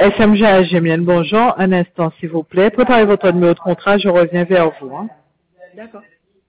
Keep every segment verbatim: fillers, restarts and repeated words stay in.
S M G A Gémienne, bonjour. Un instant, s'il vous plaît. Préparez votre numéro de contrat, je reviens vers vous. Hein. D'accord.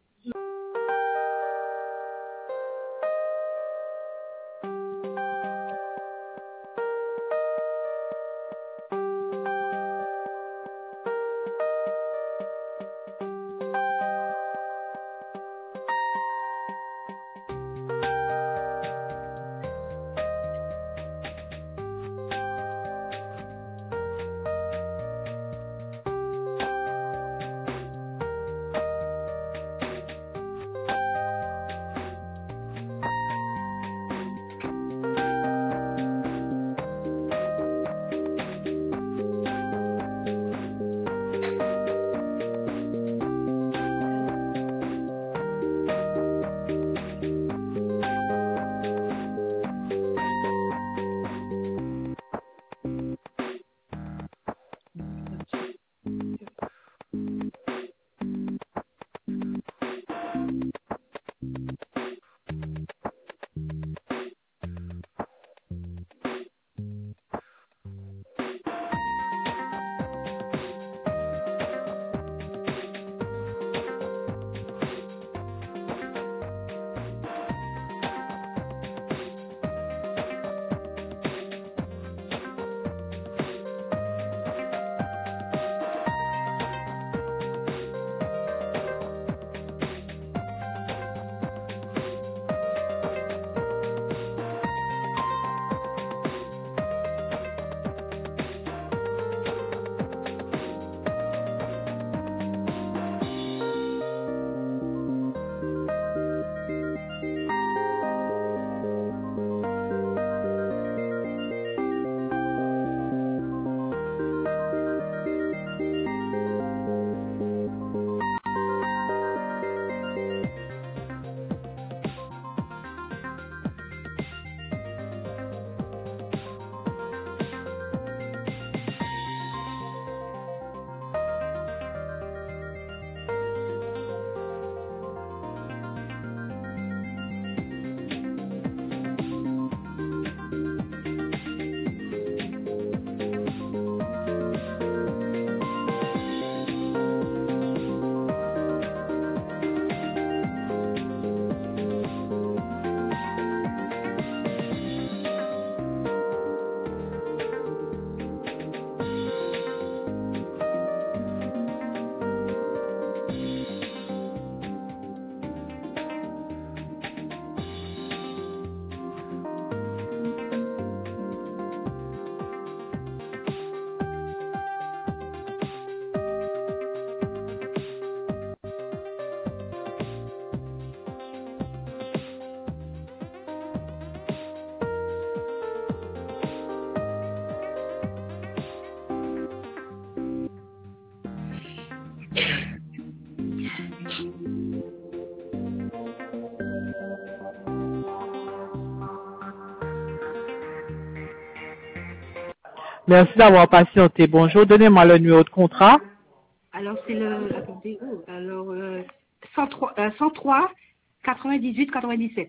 Merci d'avoir patienté. Bonjour, donnez-moi le numéro de contrat. Alors, c'est le... Attendez, oh, alors, euh, cent trois, euh, cent trois, quatre-vingt-dix-huit, quatre-vingt-dix-sept.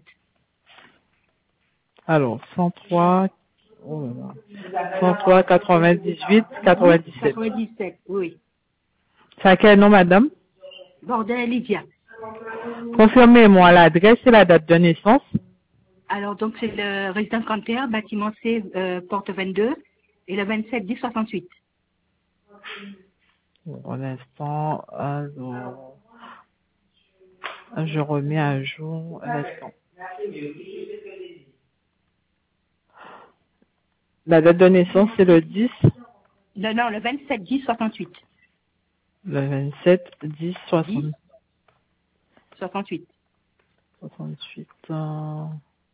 Alors, cent trois, oh là là, cent trois, quatre-vingt-dix-huit, quatre-vingt-dix-sept. quatre-vingt-dix-sept, oui. C'est à quel nom, madame? Bordel Lydia. Confirmez-moi l'adresse et la date de naissance. Alors, donc, c'est le résidence Canter, bâtiment C, euh, porte vingt-deux, et le vingt-sept dix soixante-huit. Pour l'instant, alors, je remets à jour l'instant. La date de naissance, c'est le dix. Non, non, le vingt-sept dix soixante-huit. Le vingt-sept dix soixante-huit. soixante-huit. soixante-huit. Euh...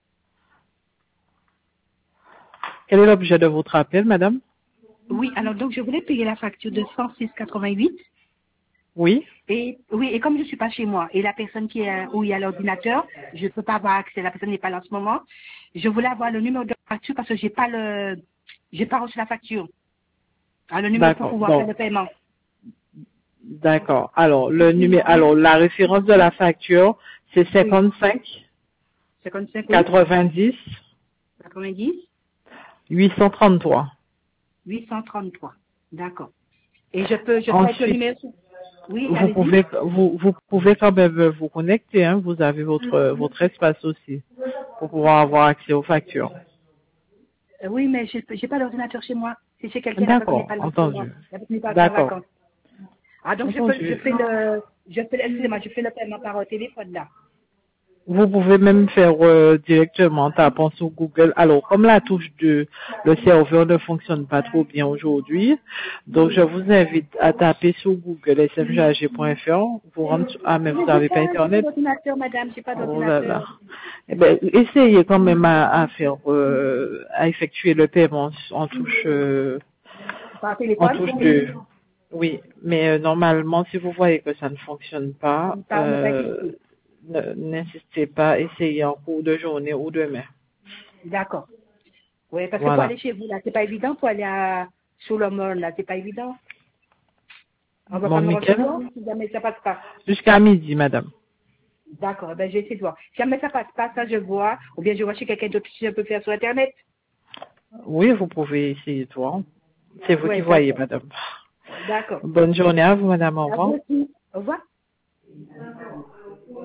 Quel est l'objet de votre appel, madame? Oui, alors donc je voulais payer la facture de cent six quatre-vingt-huit. Oui. Et oui, et comme je suis pas chez moi et la personne qui est où il y a l'ordinateur, je peux pas avoir accès. La personne n'est pas là en ce moment. Je voulais avoir le numéro de facture parce que j'ai pas le, j'ai pas reçu la facture. Alors, le numéro pour pouvoir faire le paiement. D'accord. Alors le numéro, alors la référence de la facture, c'est cinquante-cinq, cinquante-cinq, quatre-vingt-dix, quatre-vingt-dix, huit cent trente-trois. huit cent trente-trois. D'accord. Et je peux, je peux Ensuite, mettre le numéro. Oui, vous allez-y. pouvez, vous, vous pouvez quand même vous connecter, hein. Vous avez votre, votre espace aussi pour pouvoir avoir accès aux factures. Euh, oui, mais j'ai j'ai pas d'ordinateur chez moi. C'est chez quelqu'un, la personne n'est D'accord, pas là en ce moment. entendu. La personne n'est pas en D'accord, vacances. Ah, donc je, peux, je entendu. fais le, je fais, excusez-moi, je fais le paiement par euh, téléphone là. Vous pouvez même faire euh, directement en tapant sur Google. Alors, comme la touche de le serveur ne fonctionne pas trop bien aujourd'hui, donc je vous invite à taper sur Google s m g a g point f r. Vous rentrez, ah mais vous Mais j'ai n'avez pas pas, j'ai pas internet. d'ordinateur, madame, j'ai pas Oh là là. d'ordinateur. Eh ben, essayez quand même à, à faire, euh, à effectuer le paiement en touche, euh, Par en téléphone, touche de. Oui, mais euh, normalement, si vous voyez que ça ne fonctionne pas, par ne pas euh, insister. ne- n'insistez pas, essayez en cours de journée ou demain. D'accord. Oui, parce que pour Voilà. aller chez vous, là, c'est pas évident pour aller à, sur le mall, là, c'est pas évident. On va pas Mon me week-end recevoir si jamais ça passe pas. jusqu'à midi, madame. D'accord, ben, je vais essayer de voir. Si jamais ça passe pas, ça, je vois. Ou bien je vois chez quelqu'un d'autre si je peux faire sur Internet. Oui, vous pouvez essayer de voir. C'est vous qui Oui, voyez, d'accord. madame. D'accord. Bonne journée à vous, madame. Au À revoir. vous aussi. Au revoir.